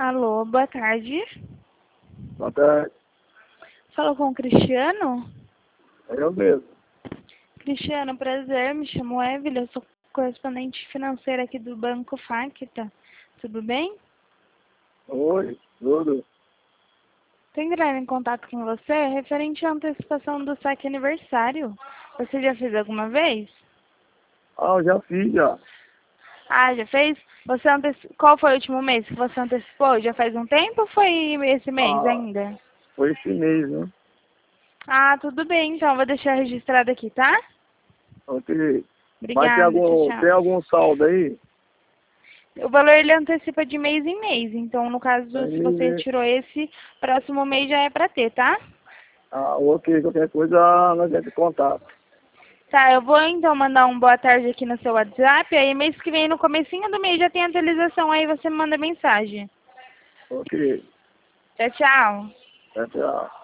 Alô, boa tarde. Boa tarde. Falou com o Cristiano? É eu mesmo. Cristiano, prazer, me chamo Evelyn, eu sou correspondente financeira aqui do Banco Facta. Tudo bem? Oi, tudo. Tô entrando em contato com você referente à antecipação do saque aniversário. Você já fez alguma vez? Ah, eu já fiz já. Ah, já fez? Qual foi o último mês que você antecipou? Já faz um tempo ou foi esse mês Ah, ainda? foi esse mês, né? Ah, tudo bem, então vou deixar registrado aqui, tá? Ok. Mas Obrigada, tchau, tem tchau. algum saldo aí? O valor ele antecipa de mês em mês, então no caso, se você Aí, tirou esse, próximo mês já é pra ter, tá? ok, qualquer coisa nós vamos contar. Tá, eu vou então mandar um boa tarde aqui no seu WhatsApp, aí mês que vem, no comecinho do mês, já tem atualização, aí você me manda mensagem. Ok, Tchau, tchau. tchau.